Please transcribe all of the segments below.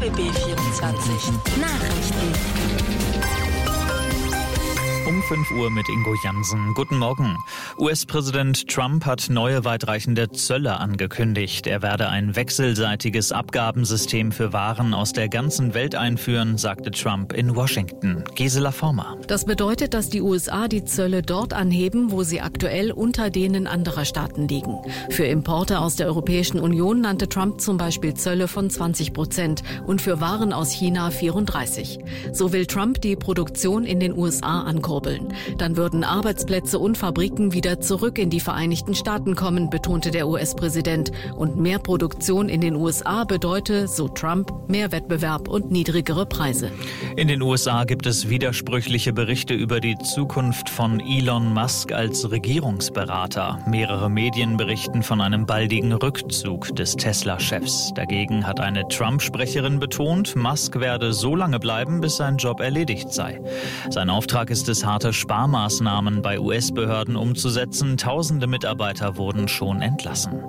RBB 24 Nachrichten. Um 5 Uhr mit Ingo Jansen. Guten Morgen. US-Präsident Trump hat neue weitreichende Zölle angekündigt. Er werde ein wechselseitiges Abgabensystem für Waren aus der ganzen Welt einführen, sagte Trump in Washington. Gisela Former. Das bedeutet, dass die USA die Zölle dort anheben, wo sie aktuell unter denen anderer Staaten liegen. Für Importe aus der Europäischen Union nannte Trump zum Beispiel Zölle von 20% und für Waren aus China 34%. So will Trump die Produktion in den USA ankurbeln. Dann würden Arbeitsplätze und Fabriken wieder zurück in die Vereinigten Staaten kommen, betonte der US-Präsident. Und mehr Produktion in den USA bedeute, so Trump, mehr Wettbewerb und niedrigere Preise. In den USA gibt es widersprüchliche Berichte über die Zukunft von Elon Musk als Regierungsberater. Mehrere Medien berichten von einem baldigen Rückzug des Tesla-Chefs. Dagegen hat eine Trump-Sprecherin betont, Musk werde so lange bleiben, bis sein Job erledigt sei. Sein Auftrag ist es, harte Sparmaßnahmen bei US-Behörden umzusetzen. Tausende Mitarbeiter wurden schon entlassen.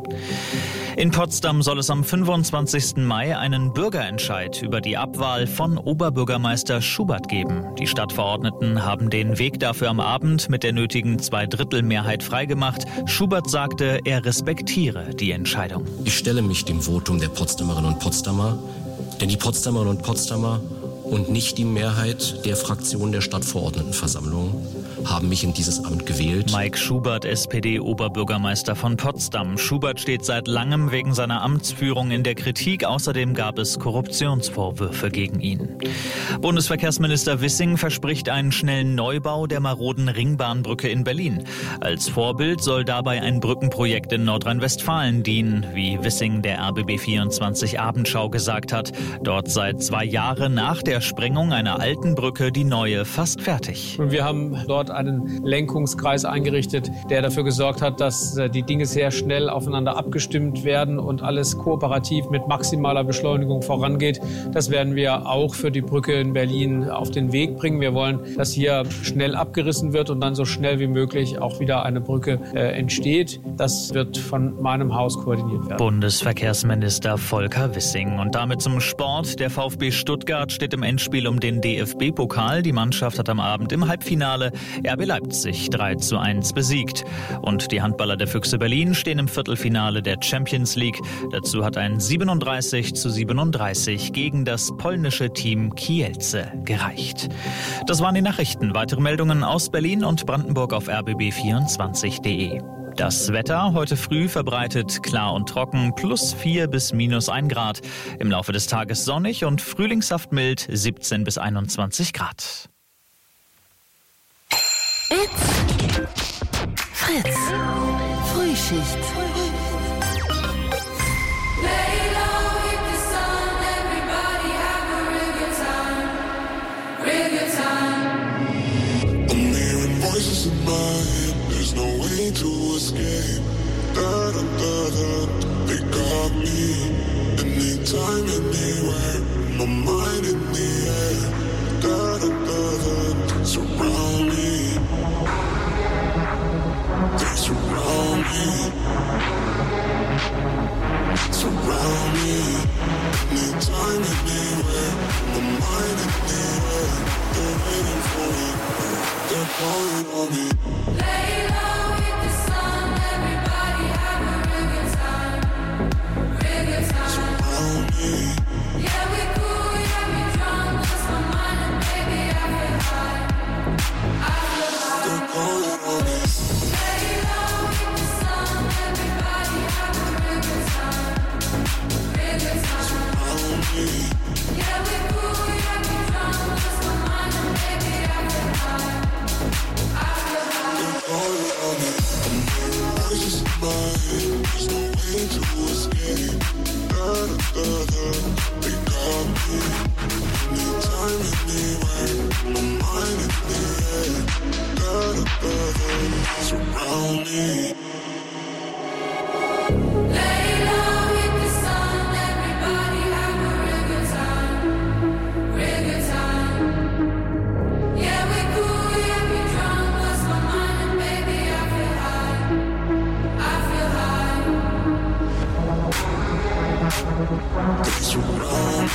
In Potsdam soll es am 25. Mai einen Bürgerentscheid über die Abwahl von Oberbürgermeister Schubert geben. Die Stadtverordneten haben den Weg dafür am Abend mit der nötigen Zweidrittelmehrheit freigemacht. Schubert sagte, er respektiere die Entscheidung. Ich stelle mich dem Votum der Potsdamerinnen und Potsdamer, denn die Potsdamerinnen und Potsdamer und nicht die Mehrheit der Fraktion der Stadtverordnetenversammlung haben mich in dieses Amt gewählt. Mike Schubert, SPD-Oberbürgermeister von Potsdam. Schubert steht seit langem wegen seiner Amtsführung in der Kritik. Außerdem gab es Korruptionsvorwürfe gegen ihn. Bundesverkehrsminister Wissing verspricht einen schnellen Neubau der maroden Ringbahnbrücke in Berlin. Als Vorbild soll dabei ein Brückenprojekt in Nordrhein-Westfalen dienen, wie Wissing der RBB24 Abendschau gesagt hat. Dort sei 2 Jahre nach der Sprengung einer alten Brücke die neue fast fertig. Wir haben dort einen Lenkungskreis eingerichtet, der dafür gesorgt hat, dass die Dinge sehr schnell aufeinander abgestimmt werden und alles kooperativ mit maximaler Beschleunigung vorangeht. Das werden wir auch für die Brücke in Berlin auf den Weg bringen. Wir wollen, dass hier schnell abgerissen wird und dann so schnell wie möglich auch wieder eine Brücke entsteht. Das wird von meinem Haus koordiniert werden. Bundesverkehrsminister Volker Wissing. Und damit zum Sport. Der VfB Stuttgart steht im Endspiel um den DFB-Pokal. Die Mannschaft hat am Abend im Halbfinale RB Leipzig 3:1 besiegt. Und die Handballer der Füchse Berlin stehen im Viertelfinale der Champions League. Dazu hat ein 37:37 gegen das polnische Team Kielce gereicht. Das waren die Nachrichten. Weitere Meldungen aus Berlin und Brandenburg auf rbb24.de. Das Wetter heute früh verbreitet klar und trocken, +4 bis -1 Grad. Im Laufe des Tages sonnig und frühlingshaft mild, 17 bis 21 Grad. It's Fritz. Frühschicht. Voices in my head, there's no way to escape. Da da da da, they got me. Anytime, anywhere, my mind in the air. Da da da da, surround me. They surround me. Surround me. Anytime, anywhere, my mind in the air. They're waiting for me. They're calling on me. Lay low, hit the sun. Everybody have a real good time. Real good time. Surround me. Yeah, we cool, yeah, we drunk. Lost my mind and baby, I feel high. I feel high. They're calling on me. Lay low, hit the sun. Everybody have a real good time. Real good time. Surround me. Yeah, we cool, yeah, we drunk. Lost my mind and baby, I feel high. Calling on me. I'm hearing voices in my head. There's no way to escape. Da da da da, they got me. Anytime, anywhere, my mind in the air. Da da da da, surround me. Lay low, hit the sun. Everybody have a real good time. Real good time. Yeah, we cool, yeah, we drunk. Lost my mind and baby, I feel high. I feel high. They surround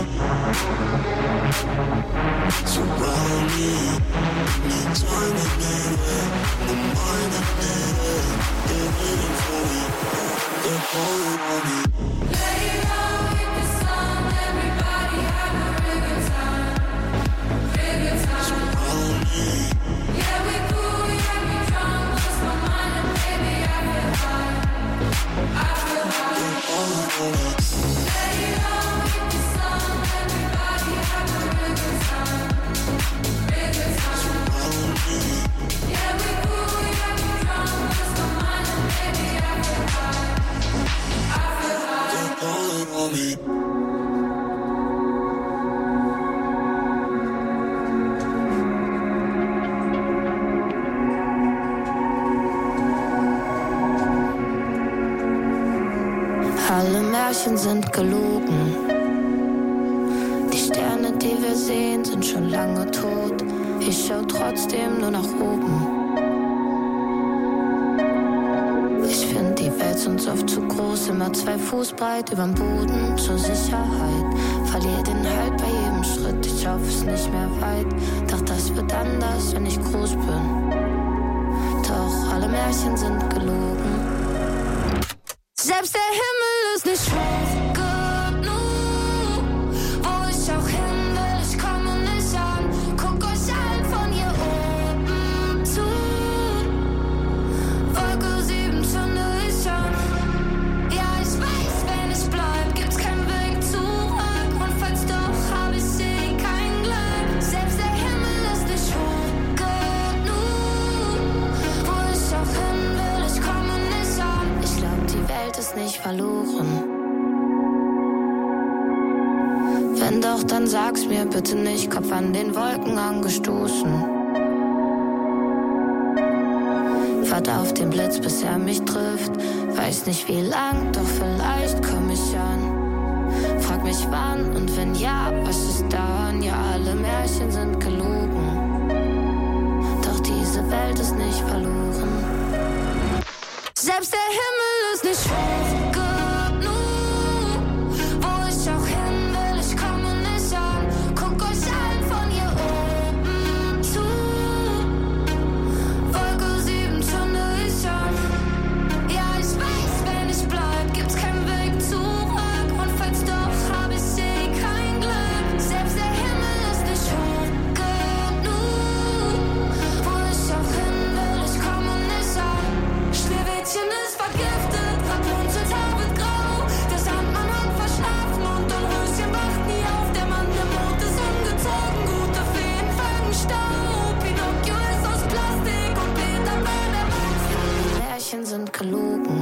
me, anytime, anywhere, my mind is needed. They're waiting for me, they're calling on me. Lay low with the sun, everybody have a real good time. Real good time. Surround me, Yeah, we cool, yeah, we drunk, lost my mind and baby I feel high. I feel high. they're calling on me. Lay low with the sun, everybody have a real good time. Real good time. Surround me, Yeah, we cool, yeah, we drunk, lost my mind and baby I feel high. I feel high. they're calling on me. Alle Märchen sind gelogen. Die Sterne, die wir sehen, sind schon lange tot. Ich schau trotzdem nur nach oben. Ich find die Welt sonst oft zu groß, immer 2 Fuß breit überm Boden zur Sicherheit. Verlier den Halt bei jedem Schritt, ich hoffe es nicht mehr weit. Doch das wird anders, wenn ich groß bin. Doch alle Märchen sind gelogen. Selbst der Himmel ist nicht hoch genug. Wo ich auch hin will, ich komme nicht an. Guck euch allen von hier oben zu. Wolke 7 zünde ich an. Ja, ich weiß, wenn ich bleib, gibt's keinen Weg zurück. Und falls doch, hab ich kein Glück. Selbst der Himmel ist nicht hoch genug. Wo ich auch hin will, ich komme nicht an. Ich glaub, die Welt ist nicht verloren. Wenn doch, dann sag's mir bitte nicht, Kopf an den Wolken angestoßen. Warte auf den Blitz, bis er mich trifft. Weiß nicht wie lang, doch vielleicht komm ich an. Frag mich wann und wenn ja, was ist dann? Ja, alle Märchen sind gelogen. Doch diese Welt ist nicht verloren. Selbst der Himmel ist nicht hoch genug. Wo ich auch hin will, ich komme nicht an. Guck euch allen von hier oben zu. Wolke 7 zünde ich an. Ja, ich weiß, wenn ich bleib, gibt's keinen Weg zurück. Und falls doch, hab ich kein Glück. Selbst der Himmel ist nicht hoch genug. Wo ich auch hin will, ich komme nicht an. Schneewittchen ist vergiftet, Rapunzel wird grau. Der Sandmann hat verschlafen und Dornröschen wacht nie auf. Der Mann, der Mond ist umgezogen, gute Feen fangen Staub. Pinocchio ist aus Plastik und Peter Pan der Monster. Die Märchen sind gelogen.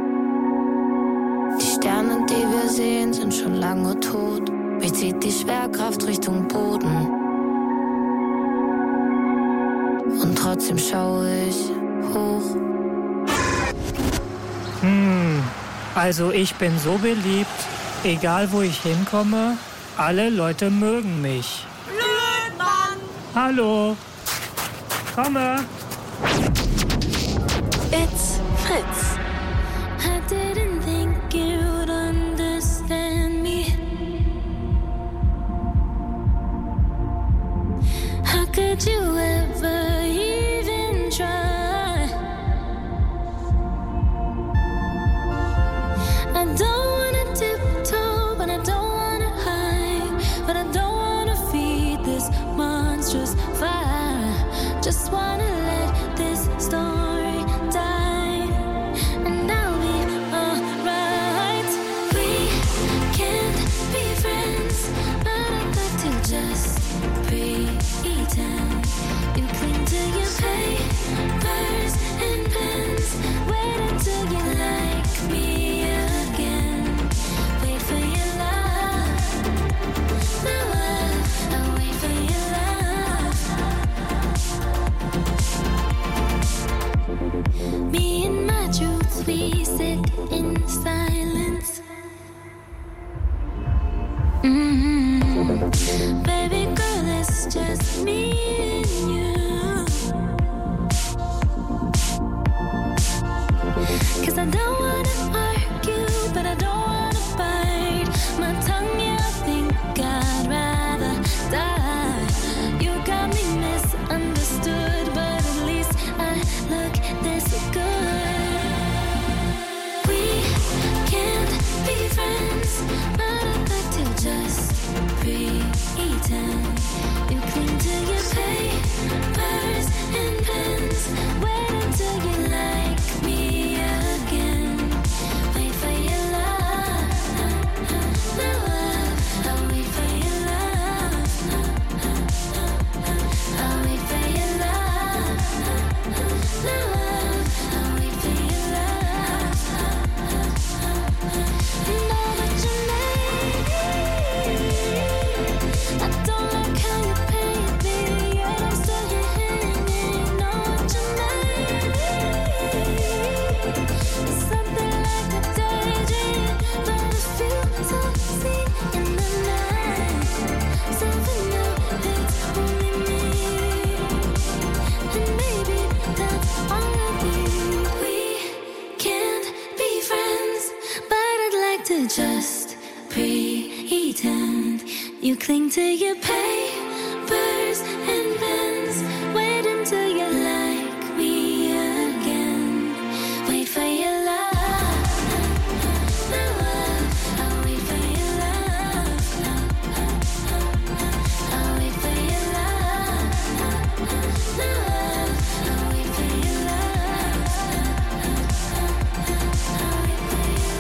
Die Sterne, die wir sehen, sind schon lange tot. Mich zieht die Schwerkraft Richtung Boden. Und trotzdem schaue ich hoch. Also ich bin so beliebt, egal wo ich hinkomme, alle Leute mögen mich. Blödmann! Hallo! Komme! It's Fritz. I didn't think you'd understand me. How could you ever even try? I don't wanna tiptoe, but I don't wanna hide. But I don't wanna feed this monstrous fire. Just wanna let this story die, and I'll be alright. We can't be friends, but I'd like to just pretend. You cling to your papers and pens. Wait until you like me again. Wait for your love. Now I'll wait for your love. Me and my truths, we sit in silence. Baby girl, it's just me and you. 'Cause I don't wanna argue, but I don't wanna bite. My tongue pretend. You cling to your papers and pens. Wait until you like me again. Wait for your love. I'll wait for your love. I'll wait for your love. I'll wait for your love. I'll wait for your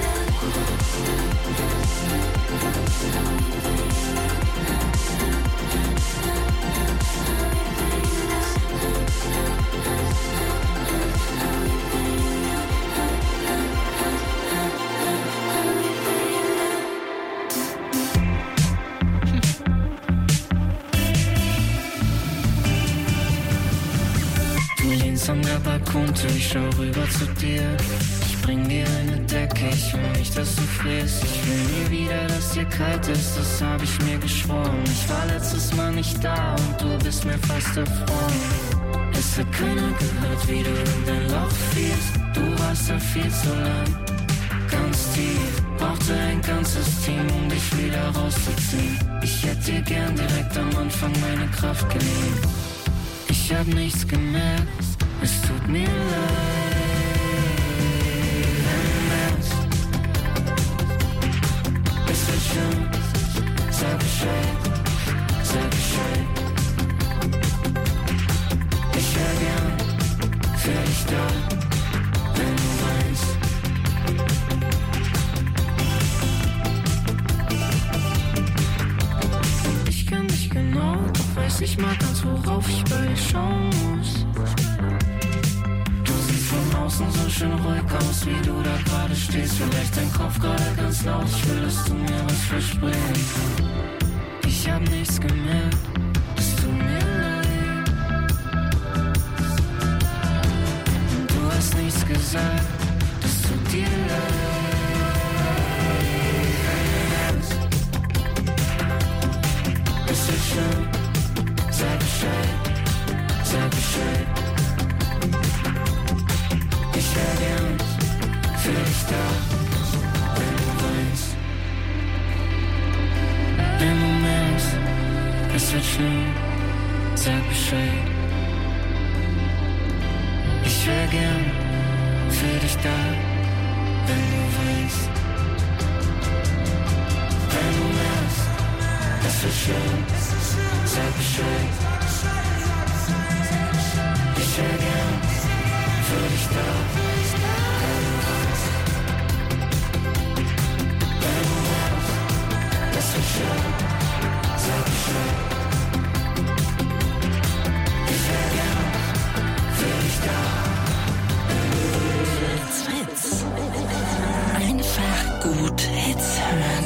Du lehnst an der Balkontür, ich schau rüber zu dir. Ich bring dir eine Decke, ich will nicht, dass du frierst. Ich will nie wieder, dass dir kalt ist, das hab ich mir geschworen. Ich war letztes Mal nicht da und du bist mir fast erfroren. Es hat keiner gehört, wie du in dein Loch fielst. Du warst da viel zu lang, ganz tief. Brauchte ein ganzes Team, um dich wieder rauszuziehen. Ich hätte dir gern direkt am Anfang meine Kraft geliehen. Ich hab nichts gemerkt, es tut mir leid. Wenn du merkst, es wird schön, sag Bescheid, sag Bescheid. Ich wär gern für dich da, wenn du weinst. Ich kenn dich genau, doch weiß nicht mal ganz, worauf ich bei dir schauen muss. Du siehst von außen so schön ruhig aus, wie du da gerade stehst. Vielleicht dein Kopf gerade ganz laut, ich will, dass du mir was versprichst. Ich hab nichts gemerkt, es tut mir leid. Und du hast nichts gesagt, das tut dir leid. Es wird schön, sag Bescheid, sag Bescheid. Ich wär gern für dich da, wenn du weinst. Wenn du merkst, es wird schön, sag Bescheid. Ich wär gern für dich da, wenn du weinst. Wenn du merkst, es wird schön, sag Bescheid. Ich wär gern für dich da, wenn du weinst. Wenn du merkst, es wird schön, sag Bescheid. Ich wär gern für dich da, wenn du weinst. Fritz. Einfach gut Hits hören.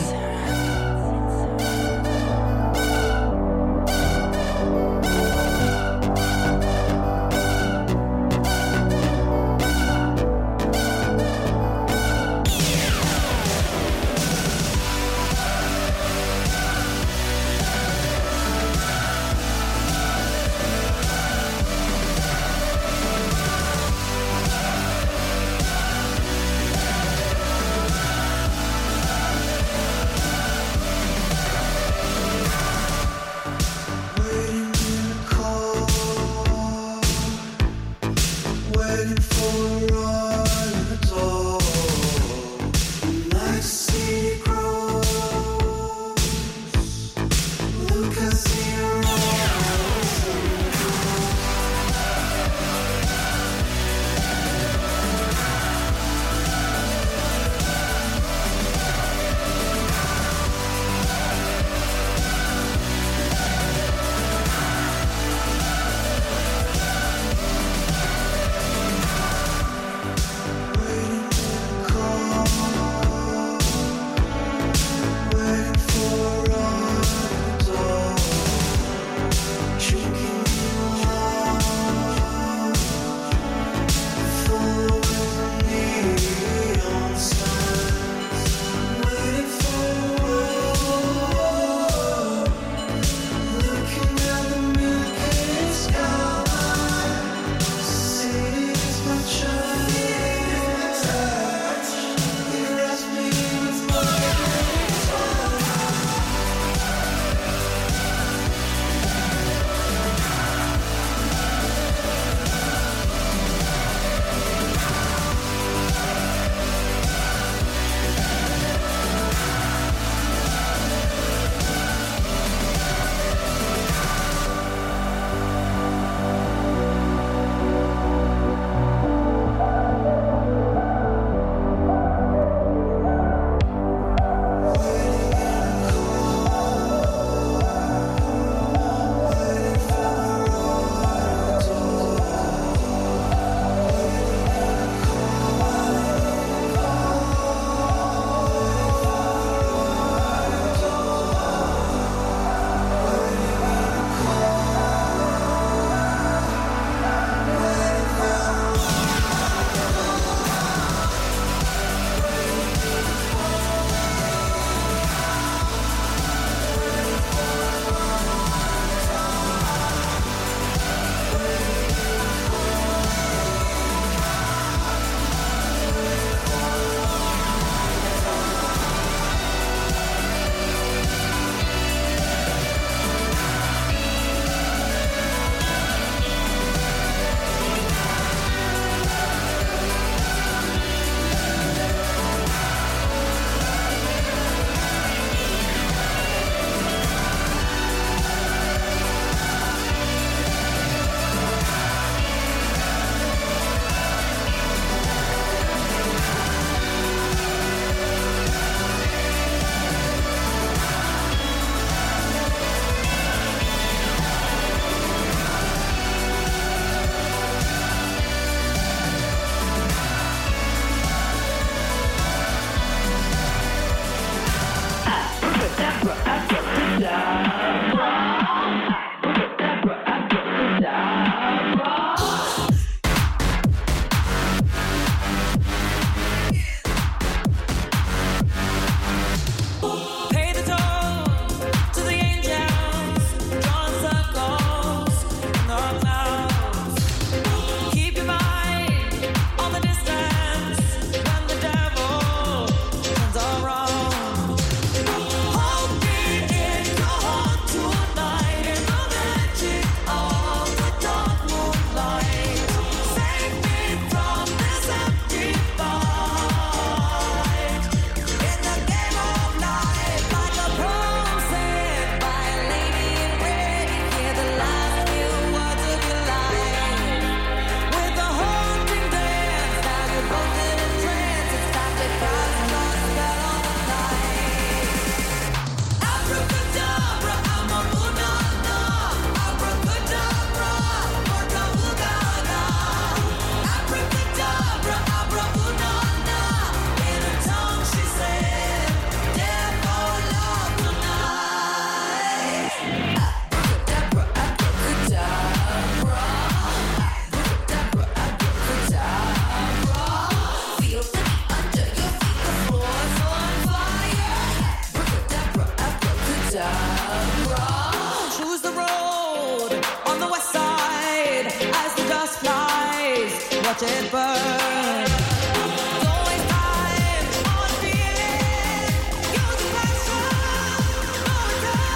watch it burn. Don't waste time on feeling. Use the passion for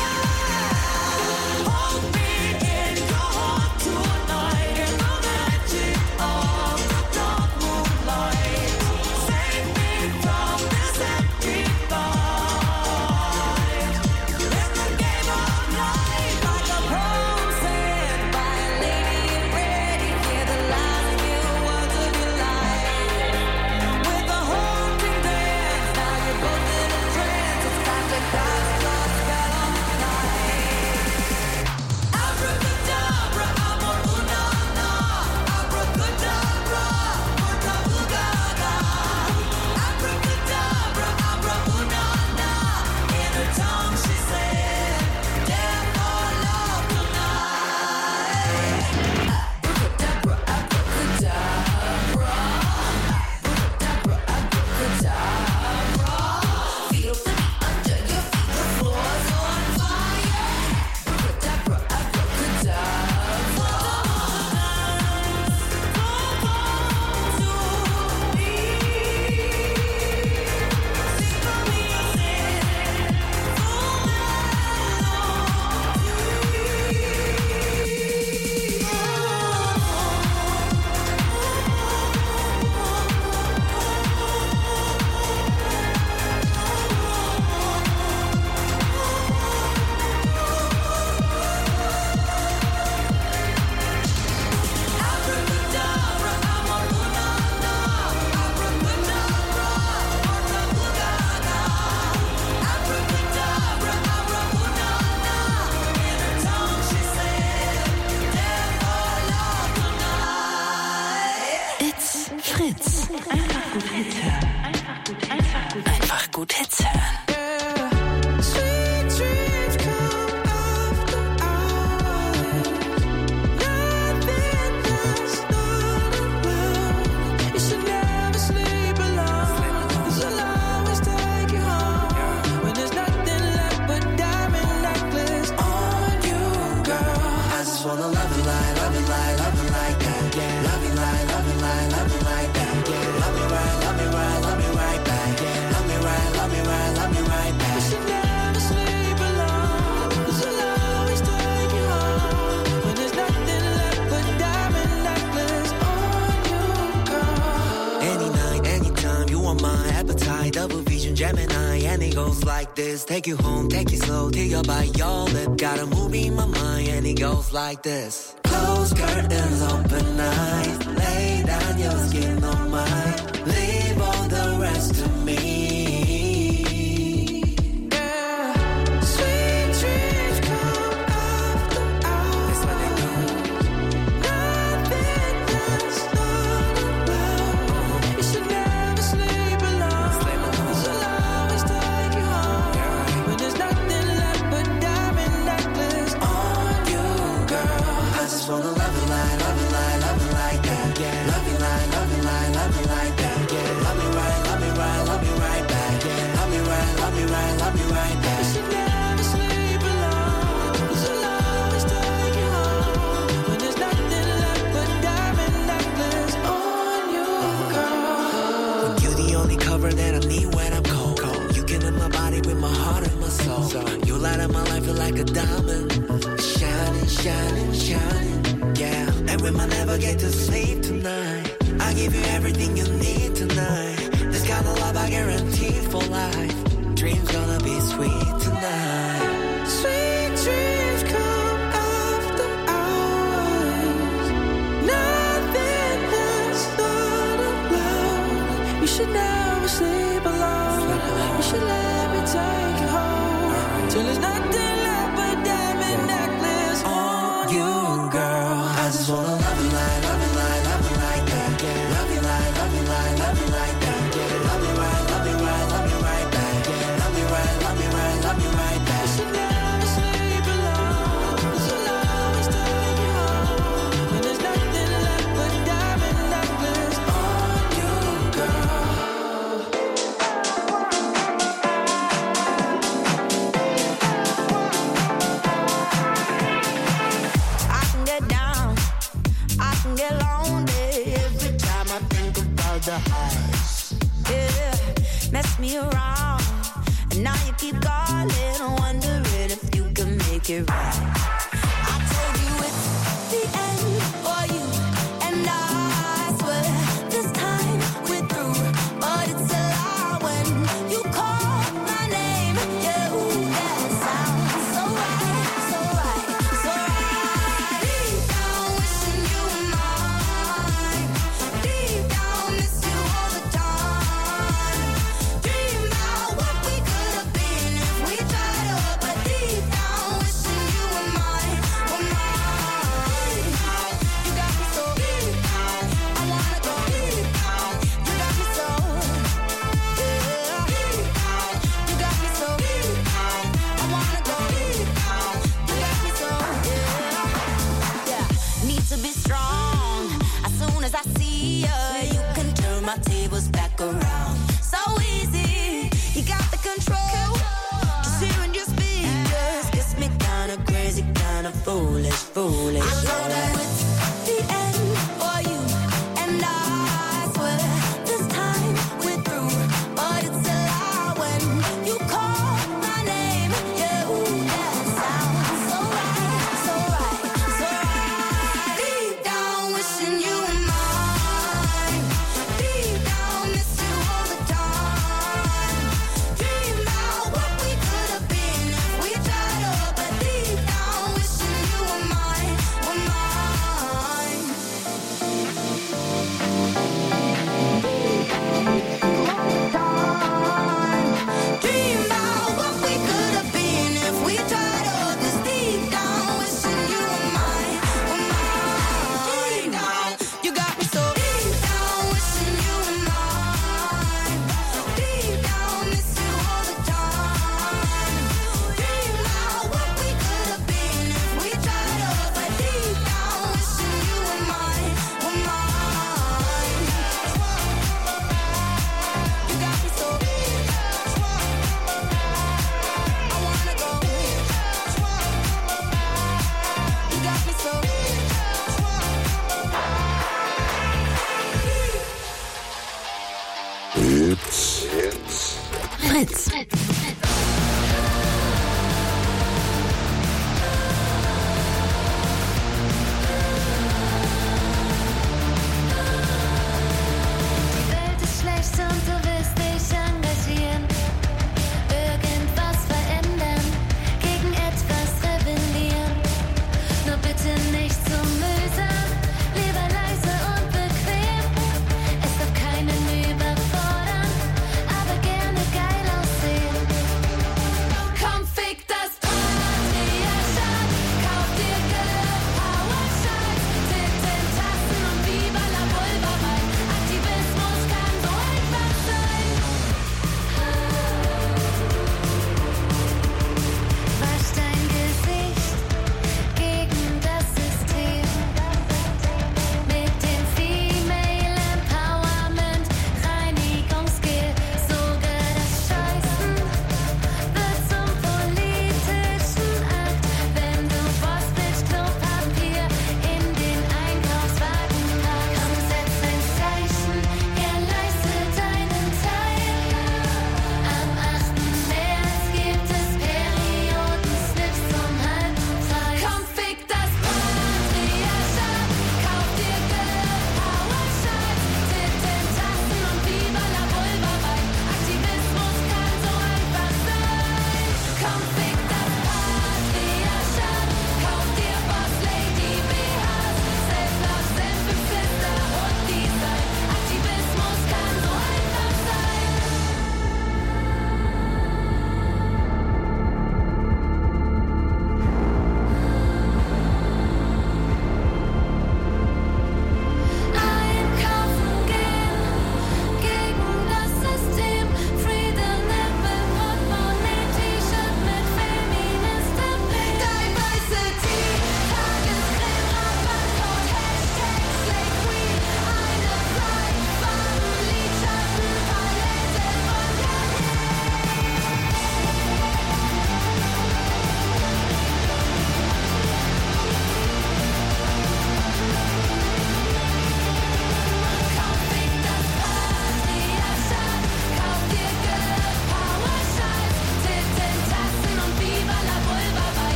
time. Hold me in your heart tonight in the magic of the dark moonlight. Save me from this empty fight. In the game of life, like a poem said by a lady in red, you hear the last few words of your life. With a haunting dance, now you're both in a trance. It's time to cast your spell on the night. Abracadabra, amor una na. Abracadabra, porta gaga. Abracadabra, abra una na. In her tongue she said, "Death or love tonight." Abracadabra, abracadabra. Abracadabra, abracadabra. Feel the beat under your feet, the floor's on fire. Abracadabra, abracadabra. Abracadabra, amor una na. Abracadabra, porta gaga. Abracadabra, abra una na. In her tongue she said, "Death or love tonight." It's Fritz. Einfach gut Hits hören. Einfach gut Hits hören. Sweet dreams come after hours. Nothing lasts not alone. You should never sleep alone. 'Cause I'll always take you home. When there's nothing left but diamond necklace on you, girl. I just wanna love you like, love you like, love you like that. Yeah. Love you like, love you like, love you like that. Yeah. Love me right, love me right, love me right back. Yeah. Love me right, love me right, love me right back. You should never sleep alone. 'Cause I'll always take you home. When there's nothing left but diamond necklace on you, girl. Any night, anytime, you are my appetite. Double vision, Gemini, and it goes like this. Take you home, take you slow, till you're by your lip. Got a movie in my mind, and it goes like this. Close curtains, open eyes. Lay down your skin on mine. Leave all the rest to me. Sweet dreams come after hours. Nothing lasts not alone. You should never sleep alone. 'Cause I'll always take you home. When there's nothing left but diamond necklace on you, girl. I just wanna love you like, love you like, love you like that. Yeah. Love you like, love you like, love you like that. Yeah. Love me right, love me right, love me right back. Yeah. Love me right, love me right, love me right back. You should never sleep alone. 'Cause I'll always take you home. When there's nothing left but diamond necklace on you, girl. You the only cover that I need when I'm cold. You can in my body with my heart and my soul. You light up my life like a diamond. Shining, shining, shining. Yeah. And we might never get to sleep tonight. I give you everything you need tonight. This kind of love I guarantee for life. Dreams gonna be sweet tonight. Sweet dreams come after hours. Nothing lasts not alone. You should never sleep alone. You should let me take you home. Till there's nothing left but diamond necklace on you, girl. I just wanna love you like, love you like, love you like that. Yeah. Love you like, love you like, love you like that. Yeah. Love me right, love me right, love me right back. Yeah. Love me right, love me right, love me right back. You should never sleep alone. 'Cause I'll always take you home. When there's nothing left but diamond necklace on you, girl. make it right. I told you it's the end for you and I swear this time we're through, but it's a lie when you call my name. Yeah, ooh, that sounds so right, so right, so right. Deep down wishing you were mine. Deep down miss you all the time. Dream about what we could have been if we tried to, but deep down wishing you were mine.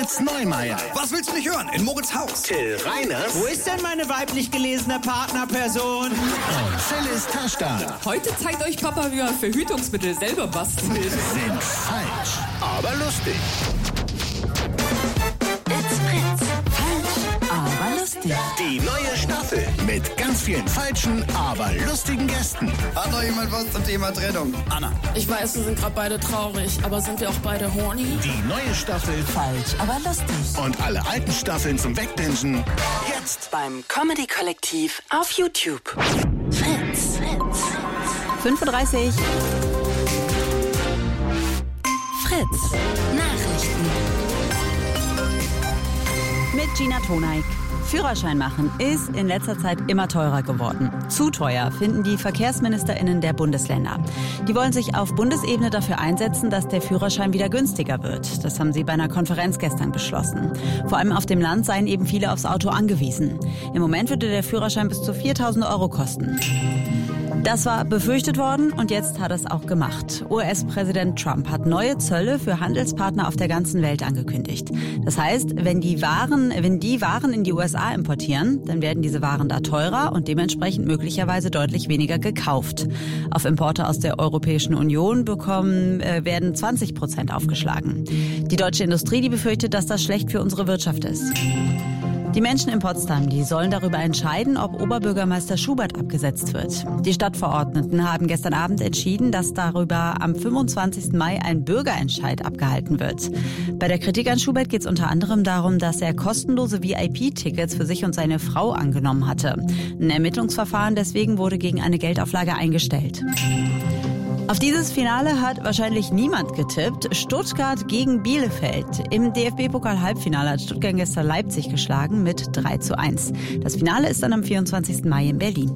Moritz Neumeier. Was willst du nicht hören? In Moritz Haus. Till Reiners. Wo ist denn meine weiblich gelesene Partnerperson? Und Phyllis Taschdan. Heute zeigt euch Papa, wie man Verhütungsmittel selber bastelt. Sind falsch, aber lustig. It's Fritz. Falsch, aber lustig. Die neue Staffel mit ganz vielen falschen, aber lustigen Gästen. Hat noch jemand was zum Thema Trennung? Anna. Ich weiß, wir sind gerade beide traurig, aber sind wir auch beide horny? Die neue Staffel Falsch, aber lustig. und alle alten Staffeln zum Wegbingen jetzt Beim Comedy-Kollektiv auf YouTube. Fritz. 5:30 Uhr. Fritz. Nachrichten. Mit Gina Toneik. Führerschein machen ist in letzter Zeit immer teurer geworden. Zu teuer finden die VerkehrsministerInnen der Bundesländer. Die wollen sich auf Bundesebene dafür einsetzen, dass der Führerschein wieder günstiger wird. Das haben sie bei einer Konferenz gestern beschlossen. Vor allem auf dem Land seien eben viele aufs Auto angewiesen. Im Moment würde der Führerschein bis zu 4.000 € kosten. Das war befürchtet worden und jetzt hat es auch gemacht. US-Präsident Trump hat neue Zölle für Handelspartner auf der ganzen Welt angekündigt. Das heißt, wenn die Waren in die USA importieren, dann werden diese Waren da teurer und dementsprechend möglicherweise deutlich weniger gekauft. Auf Importe aus der Europäischen Union werden 20% aufgeschlagen. Die deutsche Industrie, die befürchtet, dass das schlecht für unsere Wirtschaft ist. Die Menschen in Potsdam, die sollen darüber entscheiden, ob Oberbürgermeister Schubert abgesetzt wird. Die Stadtverordneten haben gestern Abend entschieden, dass darüber am 25. Mai ein Bürgerentscheid abgehalten wird. Bei der Kritik an Schubert geht es unter anderem darum, dass er kostenlose VIP-Tickets für sich und seine Frau angenommen hatte. Ein Ermittlungsverfahren deswegen wurde gegen eine Geldauflage eingestellt. Auf dieses Finale hat wahrscheinlich niemand getippt. Stuttgart gegen Bielefeld. Im DFB-Pokal-Halbfinale hat Stuttgart gestern Leipzig geschlagen mit 3:1. Das Finale ist dann am 24. Mai in Berlin.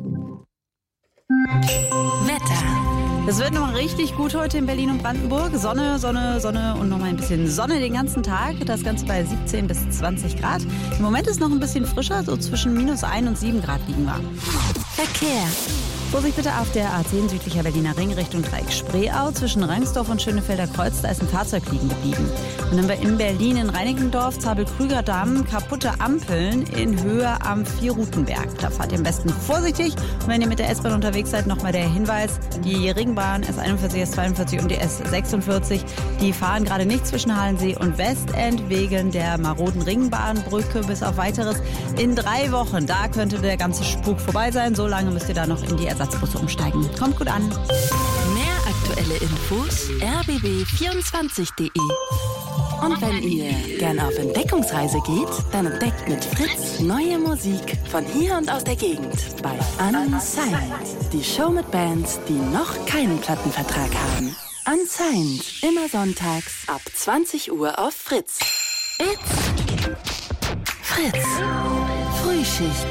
Wetter. Es wird noch richtig gut heute in Berlin und Brandenburg. Sonne und noch mal ein bisschen Sonne den ganzen Tag. Das Ganze bei 17 bis 20 Grad. Im Moment ist noch ein bisschen frischer, so zwischen -1 und 7 Grad liegen wir. Verkehr. Vorsicht bitte auf der A10 südlicher Berliner Ring Richtung Dreieck Spreeau. Zwischen Rangsdorf und Schönefelder Kreuz, da ist ein Fahrzeug liegen geblieben. Und dann haben wir in Berlin in Reinickendorf, Zabel-Krüger-Damm, kaputte Ampeln in Höhe am Vierrutenberg. Da fahrt ihr am besten vorsichtig. Und wenn ihr mit der S-Bahn unterwegs seid, nochmal der Hinweis, die Ringbahn S41, S42 und die S46, die fahren gerade nicht zwischen Halensee und Westend wegen der maroden Ringbahnbrücke bis auf Weiteres. In 3 Wochen, da könnte der ganze Spuk vorbei sein. So lange müsst ihr da noch in die Ersatzbusse umsteigen. Kommt gut an. Mehr aktuelle Infos rbb24.de. Und wenn ihr gerne auf Entdeckungsreise geht, dann entdeckt mit Fritz neue Musik von hier und aus der Gegend bei Unsigned. Die Show mit Bands, die noch keinen Plattenvertrag haben. Unsigned, immer sonntags ab 20 Uhr auf Fritz. It's Fritz. Frühschicht.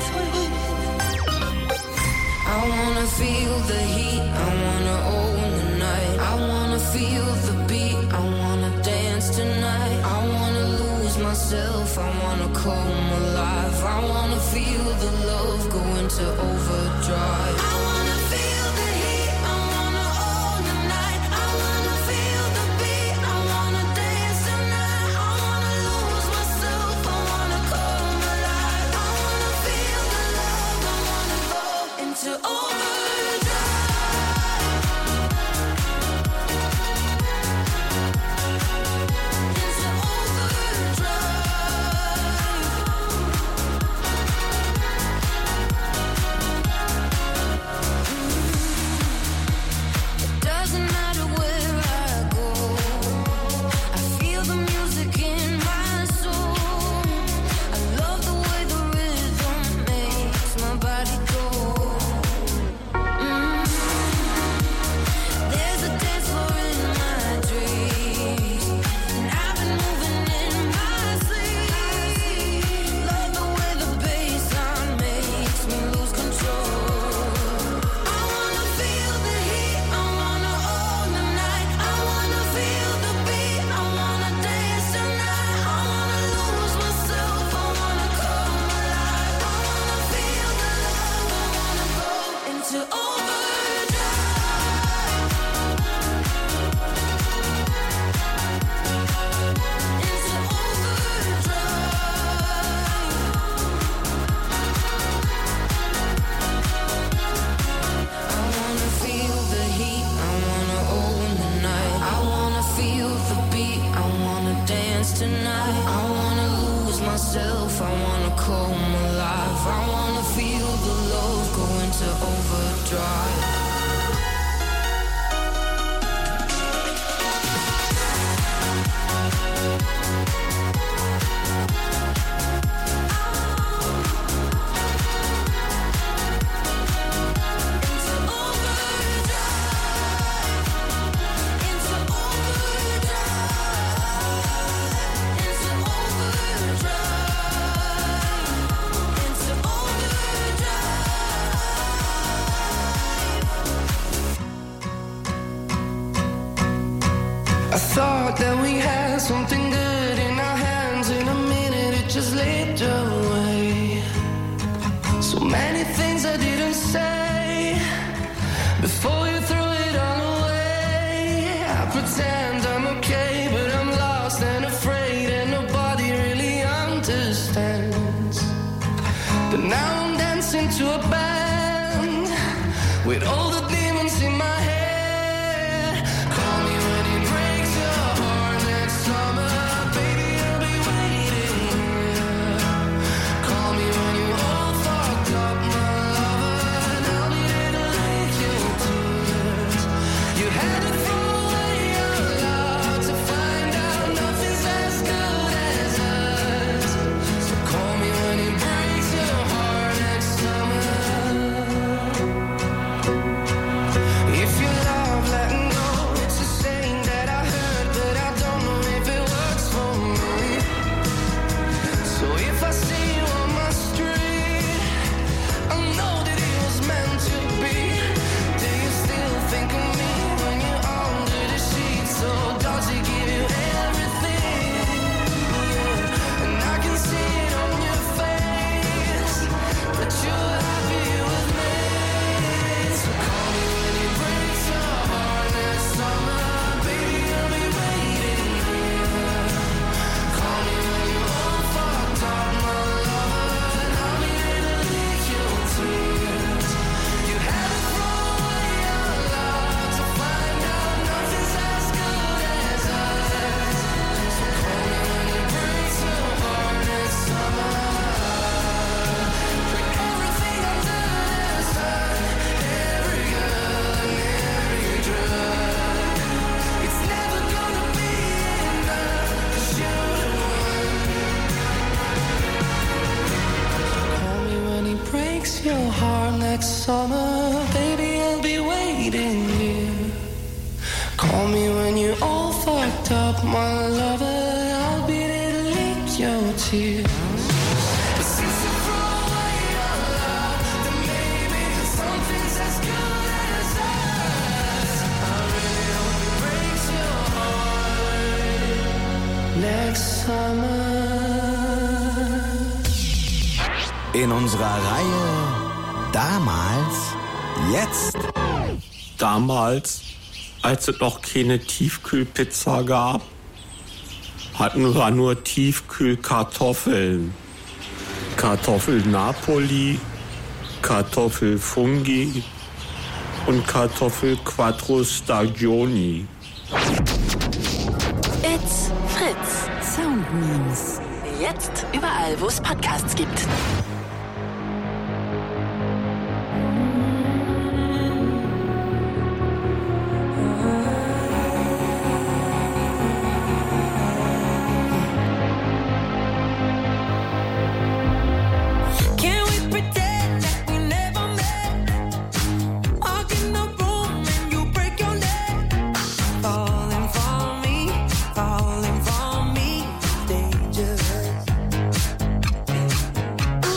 I wanna feel the heat, I wanna own the night. I wanna feel the beat, I wanna dance tonight. I wanna lose myself, I wanna come alive. I wanna feel the love go into overdrive. I wanna feel the heat, I wanna own the night. I wanna feel the beat, I wanna dance tonight. I wanna lose myself, I wanna come alive. I wanna feel the love, I wanna go into overdrive. now I'm dancing to a band with all the demons in my head. Call me when it breaks your heart next summer, baby, I'll be waiting here. Call me when you all fucked up, my lover, and I'll be there to lick your tears. You had to throw away your love to find out nothing's as good as us. So call me when it breaks your heart next summer. If you love letting go, it's a saying that I heard, but I don't know if it works for me. So if I see you on my street, I know that it was meant to be. Do you still think of me when you're under the sheets? So does it give you everything? Yeah. And I can see it on your face that you're happy with me. So call me when it breaks your heart next summer, baby, I'll be waiting here. Call me when you all fucked up, my lover, and I'll be there to lick your tears. You had to throw away your love to find out nothing's as good as us. So call me when it breaks your heart next summer. Put everything under the sun, every girl and every drug. It's never gonna be enough, 'cause you're the one. Call me when he breaks your heart next summer, baby, I'll be waiting here. Call me when you're all fucked up, my lover, I'll be there to lick your tears. But since you throw away your love, then maybe something's as good as us. I really hope it breaks your heart next summer. In unserer Reihe Damals, Jetzt. Damals, als es noch keine Tiefkühlpizza gab, hatten wir nur Tiefkühlkartoffeln. Kartoffel Napoli, Kartoffel Fungi und Kartoffel Quattro Stagioni. It's Fritz. Sound Memes. Jetzt überall, wo es Podcasts gibt. Can we pretend like we never met? Walk in the room and you break your neck. Falling for me, dangerous.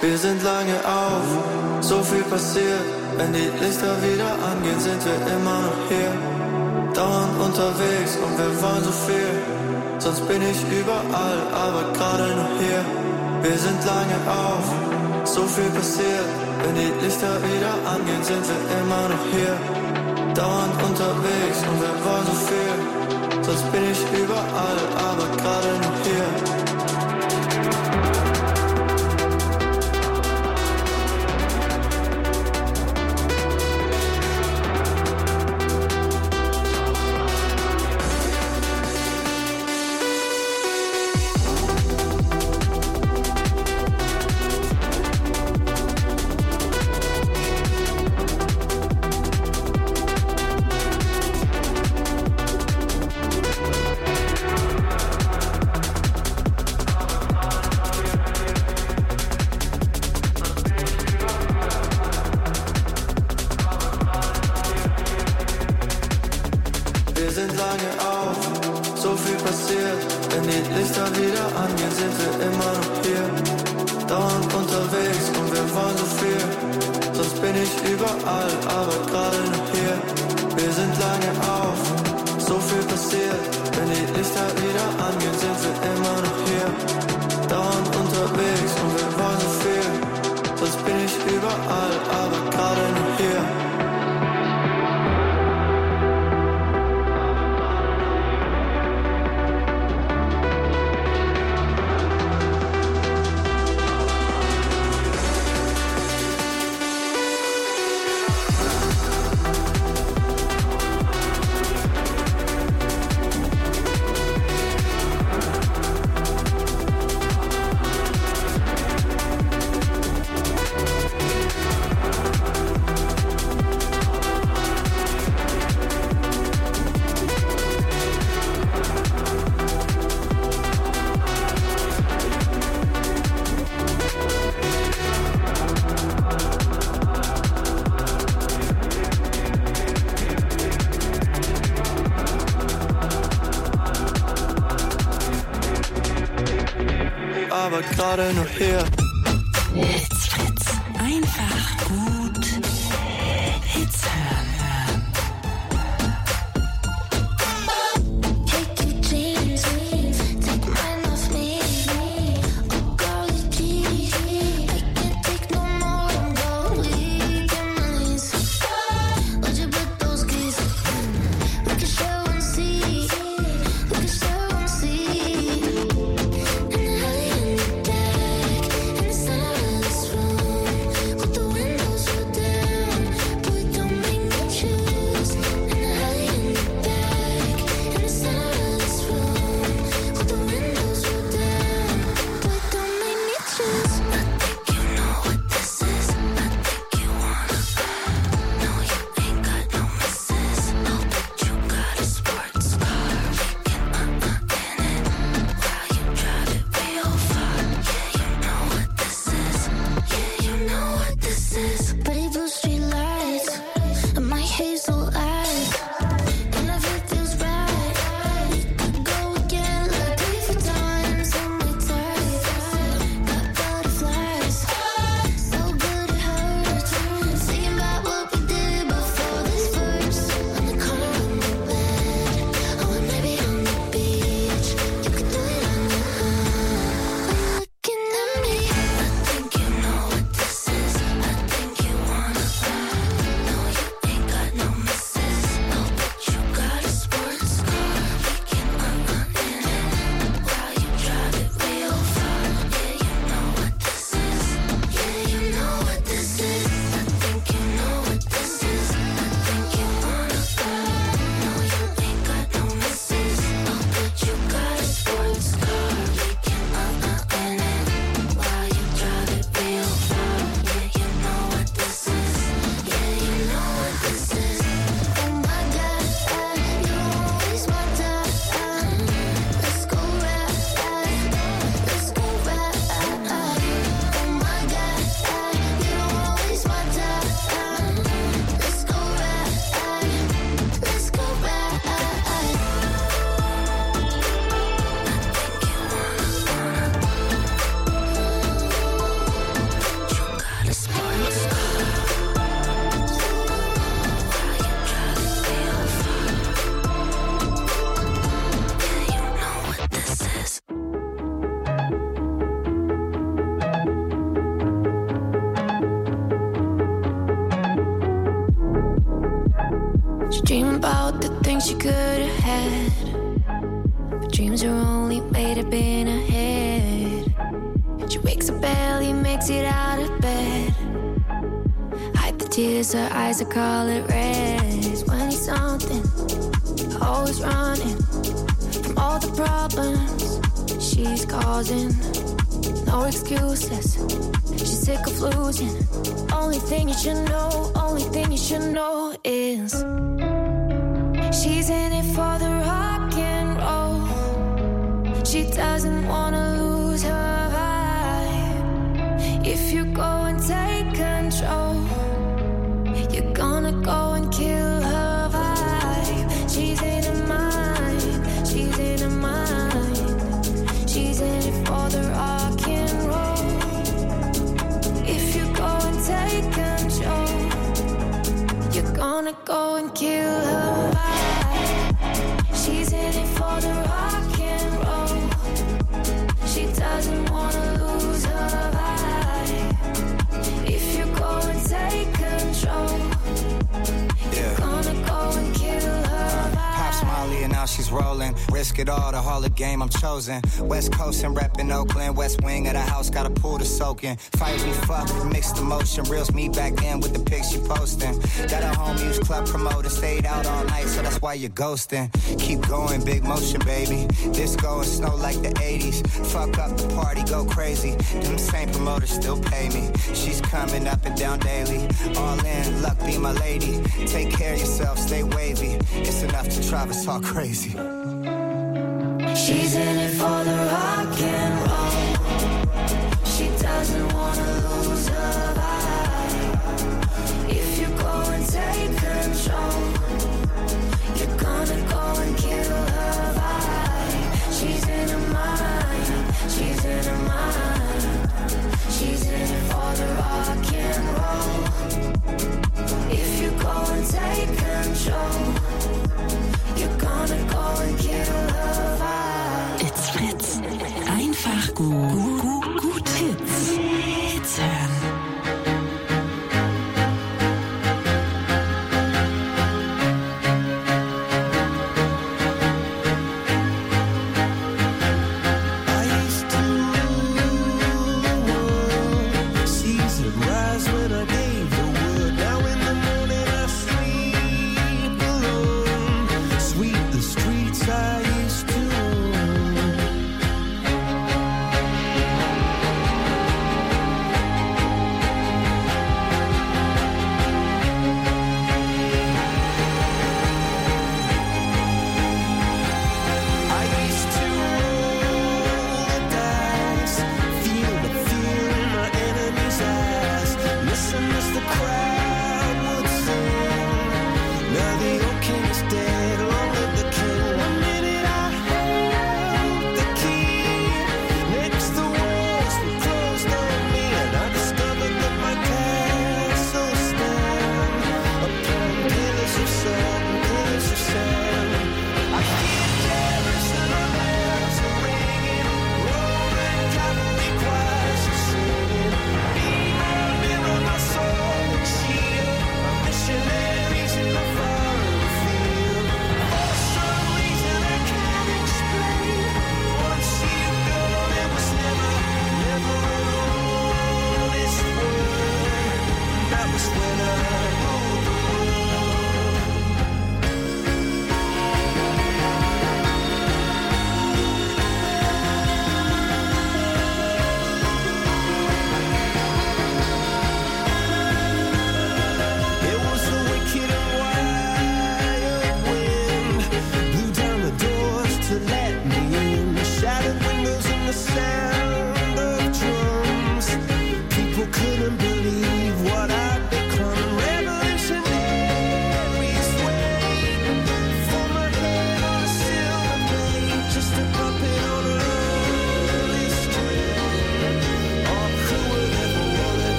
Wir sind lange auf, so viel passiert. Wenn die Lichter wieder angehen, sind wir immer noch hier. Dauernd unterwegs und wir wollen so viel. Sonst bin ich überall, aber gerade nur hier. Wir sind lange auf, so viel passiert. Wenn die Lichter wieder angehen, sind wir immer noch hier. Dauernd unterwegs und wir wollen so viel. Sonst bin ich überall, aber gerade nur hier. Aber gerade nur hier. Hits Fritz. Einfach gut Hits hören. With the windows were down, boy, don't make me Dream about the things she could have had, but dreams are only made up in her head. She wakes up barely, makes it out of bed. Hide the tears, her eyes are colored red. 20 something, always running from all the problems she's causing. No excuses, she's sick of losing. Only thing you should know, only thing you should know is she's in it for the rock and roll. She doesn't wanna lose her vibe. If you go and take control, you're gonna go and kill her vibe. She's in her mind, she's in her mind. She's in it for the rock and roll. If you go and take control, you're gonna go and kill her vibe. She's in it for the rock and roll. She doesn't wanna lose her vibe. If you go and take control, you're gonna go and kill her vibe. Pops Molly and now she's rolling. Risk it all, the Hall of Game I'm chosen. West Coast and reppin' Oakland. West wing of the house, got a pool to soak in. Fight we fuck, mixed emotion. Reels me back in with the pics she posting. Got a home use club promoter, stayed out all night, so that's why you're ghosting. Keep going, big motion, baby. Disco and snow like the 80s. Fuck up the party, go crazy. Them same promoters still pay me. She's coming up and down daily. All in, luck be my lady. Take care of yourself, stay wavy. It's enough to drive us all crazy. She's in it for the rock and roll. She doesn't wanna lose her vibe. If you go and take control, you're gonna go and kill her vibe. She's in her mind, she's in her mind. She's in it for the rock and roll. If you go and take control, you're gonna go and kill her vibe. It's Fritz. Einfach gut Hits. Hits hören.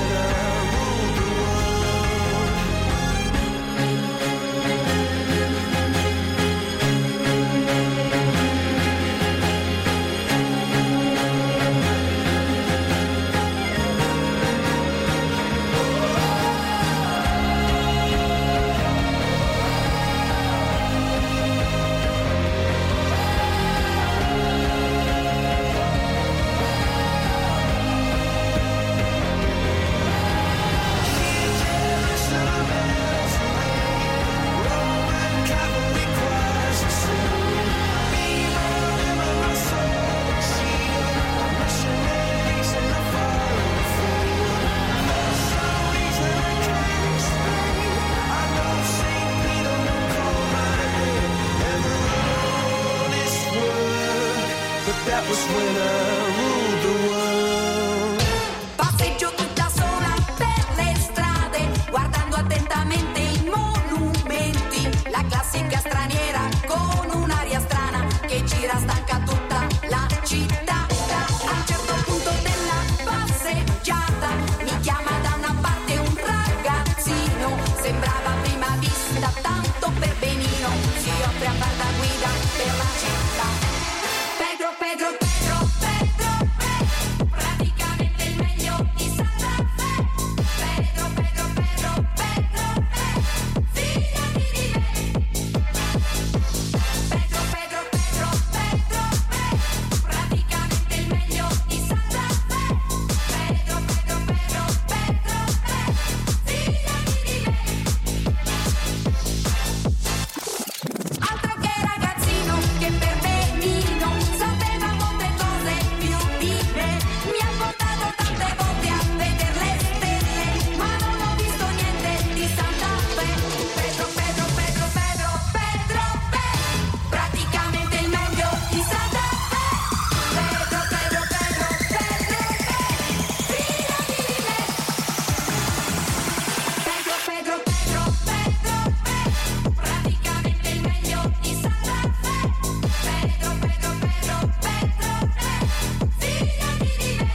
Passeggio tutta sola per le strade, guardando attentamente i monumenti. La classica straniera con un'aria strana che gira stanca tutta la città. A un certo punto della passeggiata mi chiama da una parte un ragazzino. Sembrava a prima vista tanto per benino. Si offre a far da guida per la città. Pedro, Pedro, Pedro, Pedro, Pedro, praticamente il meglio di Santa Fe. Pedro, Pedro, Pedro, Pedro, Pedro, fidati di me. Pedro, Pedro, Pedro, Pedro, Pedro, praticamente il meglio di Santa Fe. Pedro, Pedro, Pedro, Pedro, Pedro, fidati di me. Altro che ragazzino che per benino sapeva molte cose più di me. Mi ha portato tante volte a vedere le stelle, ma non ho visto niente di Santa Fe. Pedro, Pedro, Pedro, Pedro, Pedro, Pedro, praticamente il meglio di Santa Fe. Pedro, Pedro, Pedro, Pedro, Pedro, fidati di me. Pedro, Pedro, Pedro, Pedro, Pedro, praticamente il meglio di Santa Fe. Pedro, Pedro, Pedro, Pedro, Pedro, fidati di me.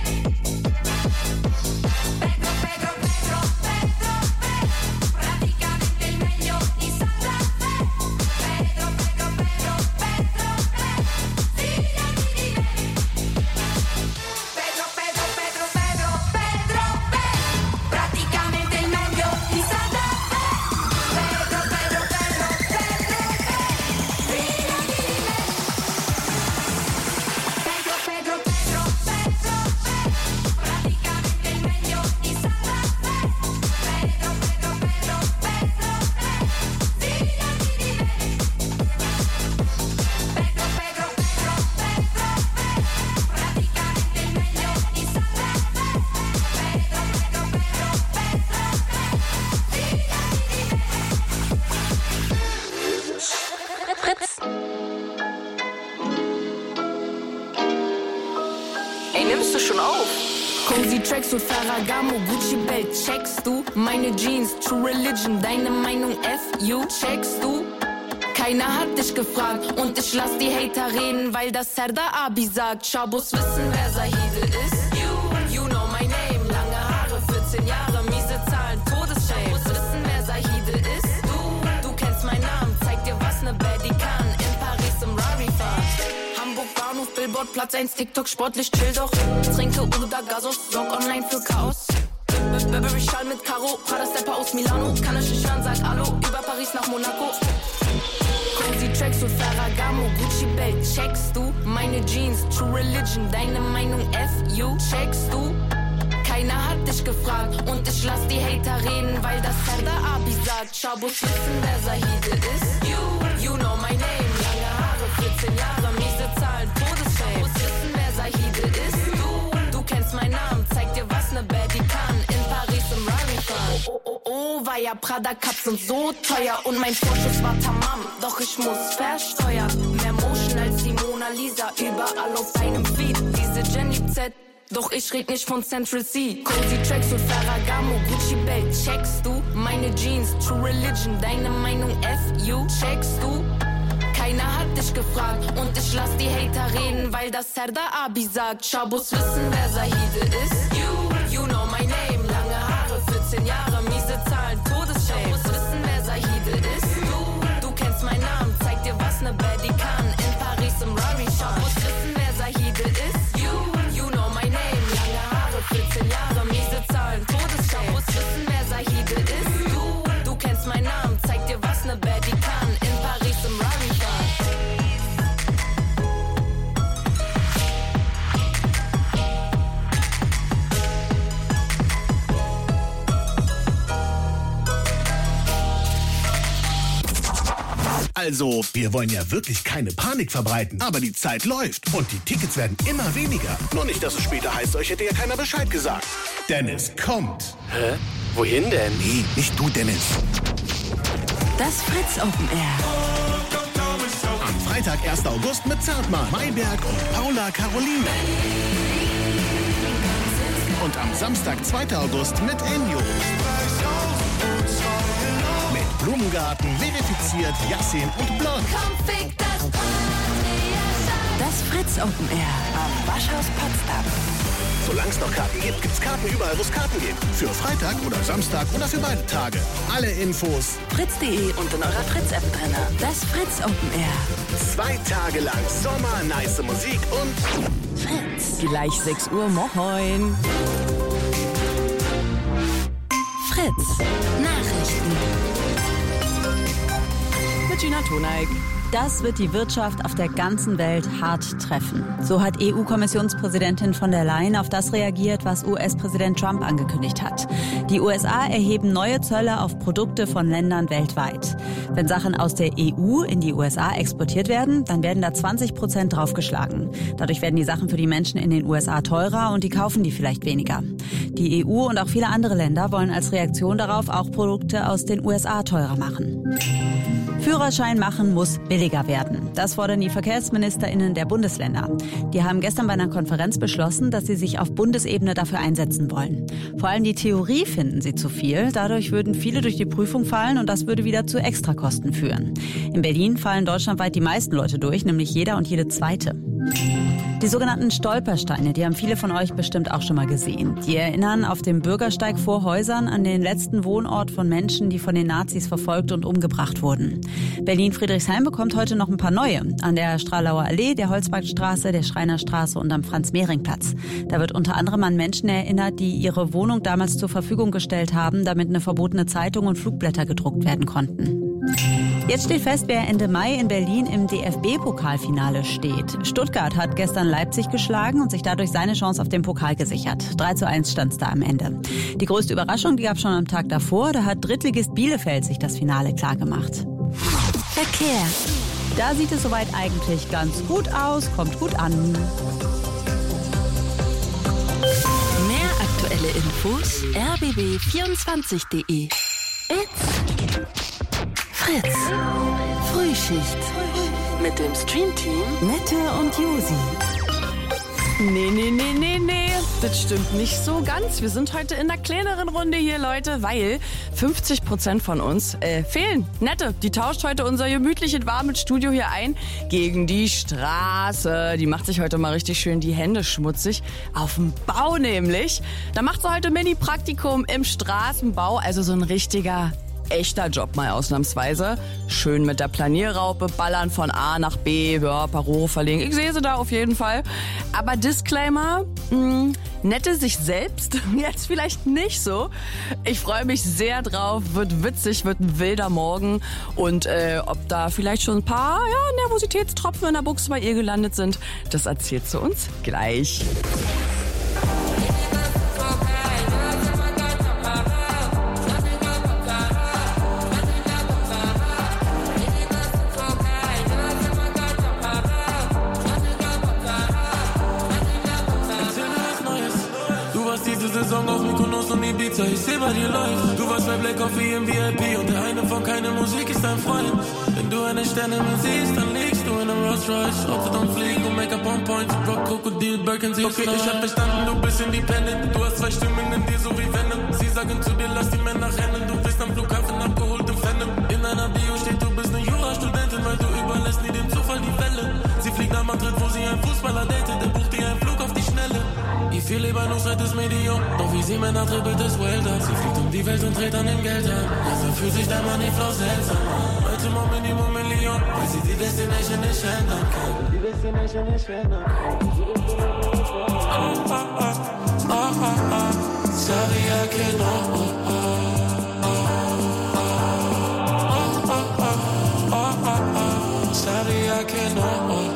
Pedro, Pedro, Pedro, Pedro, Pedro, praticamente il meglio di Santa Fe. Pedro, Pedro, Pedro, Pedro, Pedro, fidati di me. Pedro, Pedro, Pedro, Pedro, Pedro, Pedro, praticamente il meglio di Santa Fe. Pedro, Pedro, Pedro, Pedro, Pedro, fidati di me. Pedro, Pedro, Pedro, Pedro, Pedro, praticamente il meglio di Santa Fe. Pedro, Pedro, Pedro, Pedro, Pedro, fidati di me. Pedro, Pedro, Pedro, Pedro, Pedro, praticamente il meglio di Santa Fe. Pedro, Pedro, Pedro, Pedro, Pedro, fidati di me. Fritz. Ey, nimmst du schon auf? Cozy Tracksuit, Ferragamo, Gucci Belt, checkst du? Meine Jeans, True Religion, deine Meinung FU, checkst du? Keiner hat dich gefragt und ich lass die Hater reden, weil das Serdar Abi sagt. Schabos wissen, wer Zahide ist. You know my name, lange Haare, 14 Jahre, miese Zahlen, Todesshame. Schabos wissen, wer Zahide ist. Du kennst meinen Namen, zeig dir, was ne Baddie kann. In Paris im Rari fahren. Hamburg Bahnhof, Billboard, Platz 1, TikTok, sportlich, chill doch. Trinke Uda Gasos, sorg online für Chaos. Burberry Schall mit Karo, Prada Stepper aus Milano. Kann ich nicht hören, sag Hallo, über Paris nach Monaco. Cozy Tracksuit, Ferragamo, Gucci Belt, checkst du? Meine Jeans, True Religion, deine Meinung FU, checkst du? Keiner hat dich gefragt und ich lass die Hater reden, weil das Serdar Abi sagt. Schabos wissen, wer Zahide ist. You know my name, lange Haare, 14 Jahre, miese Zahlen, Todesfame. Schabos wissen, wer Zahide ist. Du kennst meinen Namen, zeig dir, was ne Baddie kann. In Paris im Rari fahren. Oh, war ja Prada Cups sind so teuer und mein Vorschuss war tamam, doch ich muss versteuern. Mehr Motion als die Mona Lisa, überall auf deinem Feed. Diese Jenny Z, doch ich red nicht von Central C. Cozy Tracksuit, Ferragamo, Gucci Belt, checkst du? Meine Jeans, True Religion, deine Meinung FU, checkst du? Keiner hat dich gefragt und ich lass die Hater reden, weil das Serdar Abi sagt. Schabos wissen, wer Zahide ist. You know my name, lange Haare. Also, wir wollen ja wirklich keine Panik verbreiten, aber die Zeit läuft und die Tickets werden immer weniger. Nur nicht, dass es später heißt, euch hätte ja keiner Bescheid gesagt. Dennis kommt. Hä? Wohin denn? Nee, nicht du, Dennis. Das Fritz Open Air. Am Freitag, 1. August mit Zartmann, Mayberg und Paula Caroline. Und am Samstag, 2. August mit Ennio. Mit Blumengarten, verifiziert, Yassin und Blond. Das Fritz Open Air am Waschhaus Potsdam. Solange es noch Karten gibt, gibt's Karten überall, wo es Karten gibt. Für Freitag oder Samstag oder für beide Tage. Alle Infos fritz.de und in eurer Fritz-App drin. Das Fritz Open Air. 2 Tage lang Sommer, nice Musik und Fritz. Gleich 6 Uhr, moin. Fritz. Nachrichten. Mit Gina Toneik. Das wird die Wirtschaft auf der ganzen Welt hart treffen. So hat EU-Kommissionspräsidentin von der Leyen auf das reagiert, was US-Präsident Trump angekündigt hat. Die USA erheben neue Zölle auf Produkte von Ländern weltweit. Wenn Sachen aus der EU in die USA exportiert werden, dann werden da 20% draufgeschlagen. Dadurch werden die Sachen für die Menschen in den USA teurer und die kaufen die vielleicht weniger. Die EU und auch viele andere Länder wollen als Reaktion darauf auch Produkte aus den USA teurer machen. Führerschein machen muss billiger werden. Das fordern die VerkehrsministerInnen der Bundesländer. Die haben gestern bei einer Konferenz beschlossen, dass sie sich auf Bundesebene dafür einsetzen wollen. Vor allem die Theorie finden sie zu viel. Dadurch würden viele durch die Prüfung fallen und das würde wieder zu Extrakosten führen. In Berlin fallen deutschlandweit die meisten Leute durch, nämlich jeder und jede Zweite. Die sogenannten Stolpersteine, die haben viele von euch bestimmt auch schon mal gesehen. Die erinnern auf dem Bürgersteig vor Häusern an den letzten Wohnort von Menschen, die von den Nazis verfolgt und umgebracht wurden. Berlin-Friedrichshain bekommt heute noch ein paar neue. An der Stralauer Allee, der Holzmarktstraße, der Schreinerstraße und am Franz-Mehring-Platz. Da wird unter anderem an Menschen erinnert, die ihre Wohnung damals zur Verfügung gestellt haben, damit eine verbotene Zeitung und Flugblätter gedruckt werden konnten. Jetzt steht fest, wer Ende Mai in Berlin im DFB-Pokalfinale steht. Stuttgart hat gestern Leipzig geschlagen und sich dadurch seine Chance auf den Pokal gesichert. 3:1 stand es da am Ende. Die größte Überraschung, die gab es schon am Tag davor. Da hat Drittligist Bielefeld sich das Finale klargemacht. Verkehr. Da sieht es soweit eigentlich ganz gut aus, kommt gut an. Mehr aktuelle Infos rbb24.de. It's Fritz. Frühschicht. Mit dem Streamteam Nette und Josi. Nee. Das stimmt nicht so ganz. Wir sind heute in einer kleineren Runde hier, Leute, weil 50% von uns fehlen. Nette, die tauscht heute unser gemütliches, warmes Studio hier ein gegen die Straße. Die macht sich heute mal richtig schön die Hände schmutzig. Auf dem Bau nämlich. Da macht sie heute Mini-Praktikum im Straßenbau. Also so ein richtiger echter Job mal ausnahmsweise. Schön mit der Planierraupe, ballern von A nach B, ja, paar Rohre verlegen. Ich sehe sie da auf jeden Fall. Aber Disclaimer, Nette sich selbst jetzt vielleicht nicht so. Ich freue mich sehr drauf, wird witzig, wird ein wilder Morgen. Und ob da vielleicht schon ein paar Nervositätstropfen in der Buchse bei ihr gelandet sind, das erzählt sie uns gleich. Saison auf Mykonos und Ibiza, ich seh bei dir live. Du warst bei Black Coffee im VIP und der eine von keine Musik ist dein Freund. Wenn du eine Sternenhimmel siehst, dann liegst du in einem Rolls Royce. Rotterdam fliegen und Make-up on point, Rock, Krokodil, Birkin, sie okay, ich hab verstanden, du bist independent. Du hast 2 Stimmen in dir, so wie Venom. Sie sagen zu dir, lass die Männer rennen. Du bist am Flughafen abgeholt im Phantom. In einer Bio steht, du bist eine Jurastudentin, weil du überlässt nie dem Zufall die Welle. Sie fliegt nach Madrid, wo sie einen Fußballer datet. Der bucht ihr einen Flug auf die Schnelle. Ich viel lieber nur seit das Medium. Doch wie sie Männer dribbelt das World up. Sie fliegt um die Welt und dreht an dem Geld an. Also fühlt sich der Moneyflow seltsam an. Heute mal Minimum Million, weil sie die Destination nicht ändern kann. Die Destination nicht ändern kann. Sorry, I cannot. Sorry, I cannot.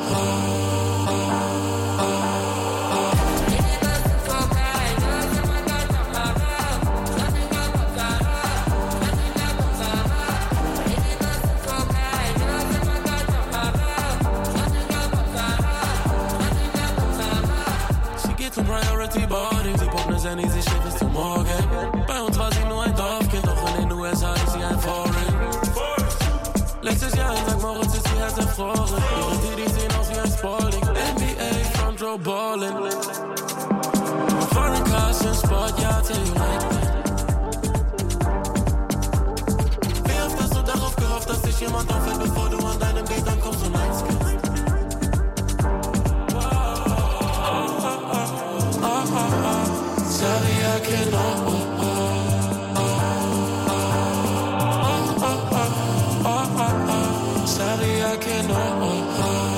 sehr nie, sie schläft bis zum Morgen. Bei uns war sie nur ein Dorfkind, doch in den USA ist sie ein Foreign. Letztes Jahr in St. Moritz ist sie Herz erfroren. Ihre Titties sehen aus wie ein Spalding. NBA, Front Row Ballin'. Foreign cars in Sport, ja, tell you like that. Wie oft hast du darauf gehofft, dass dich jemand auffällt, bevor du an deinem Beat ankommst und eins kennst? Sorry, I cannot. Sorry, I cannot.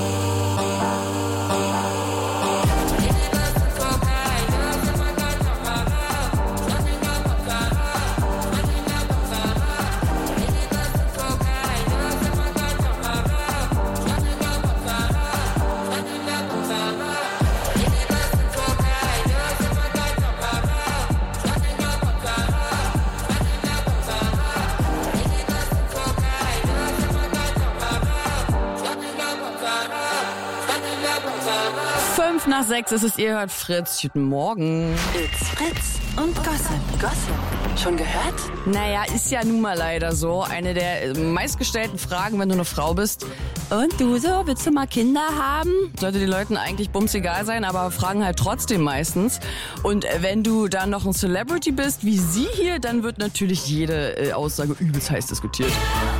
Nach 6 ist es, ihr hört Fritz. Guten Morgen. It's Fritz und Gossip. Schon gehört? Naja, ist ja nun mal leider so. Eine der meistgestellten Fragen, wenn du eine Frau bist. Und du so, willst du mal Kinder haben? Sollte den Leuten eigentlich bumsegal sein, aber fragen halt trotzdem meistens. Und wenn du dann noch ein Celebrity bist, wie sie hier, dann wird natürlich jede Aussage übelst heiß diskutiert.